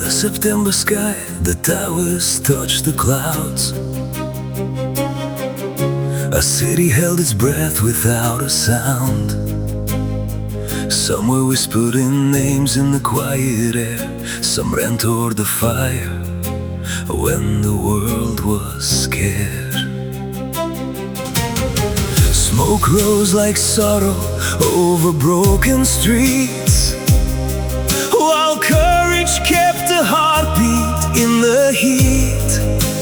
the September sky, the towers touched the clouds. A city held its breath without a sound. Some were whispered in names in the quiet air. Some ran toward the fire when the world was scared. Smoke rose like sorrow over broken streets, while courage kept a heartbeat in the heat.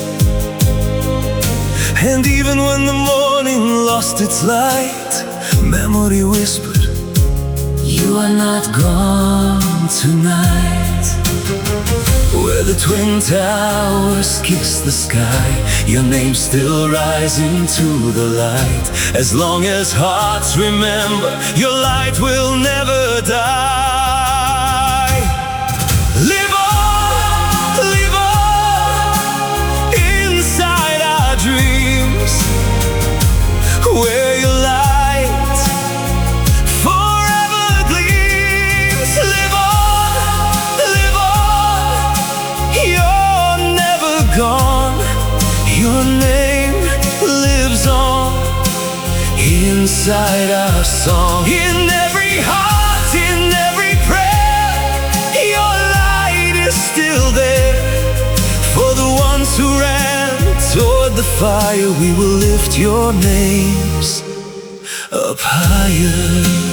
And even when the morning lost its light, memory whispered, "You are not gone tonight." Where the twin towers kiss the sky, your name still rising to the light. As long as hearts remember, your light will never die. Live on inside our dreams, where your light forever gleams. Live on, you're never gone. Your name lives on inside our song. In every heart, in every prayer, your light is still there. For the ones who ran toward the fire, we will lift your names up higher.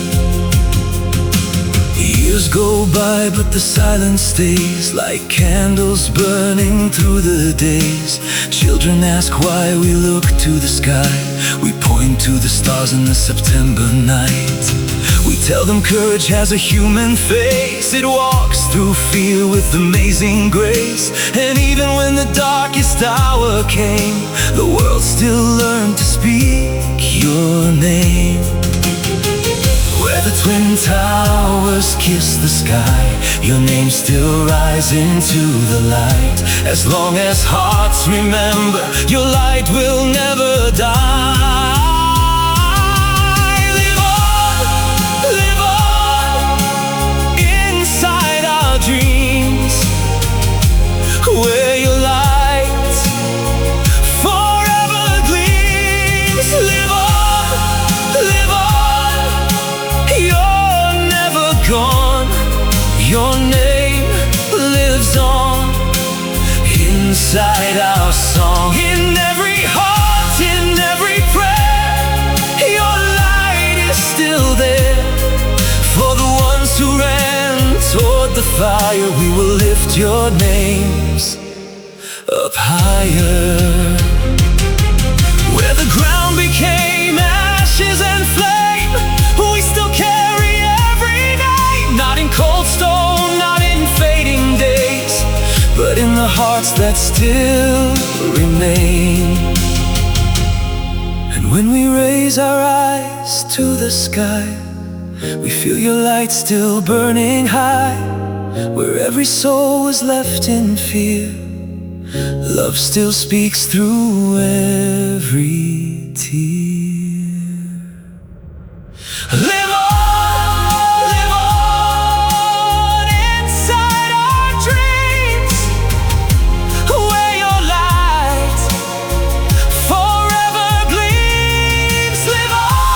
Years go by, but the silence stays, like candles burning through the days. Children ask why we look to the sky. We point to the stars in the September night. We tell them courage has a human face. It walks through fear with amazing grace. And even when the darkest hour came, the world still learned to speak your name. Where the twin towers kiss the sky, your name still rising to the light. As long as hearts remember, your light will never die. Live on inside our dreams, where your light forever gleams. Live on, you're never gone. Your name lives on inside our song. In every heart, in every prayer, your light is still there. For the ones who ran toward the fire, we will lift your names up higher. Where the ground became ashes and flame, we still carry every name. Not in cold stone, not in fading days, but in the hearts that still remain. And when we raise our eyes to the sky, we feel your light still burning high. Where every soul was left in fear, love still speaks through every tear. Live on inside our dreams, where your light forever gleams. Live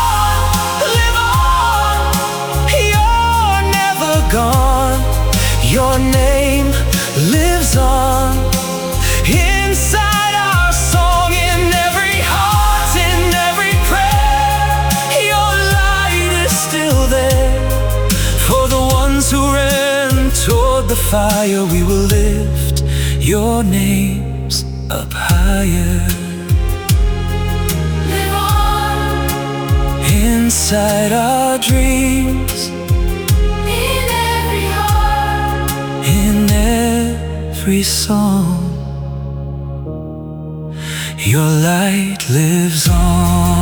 on, you're never gone. Your name lives on inside our song. In every heart, in every prayer, your light is still there. For the ones who ran toward the fire, we will lift your names up higher. Live on inside our dreams, in every heart, in every song. Your light lives on.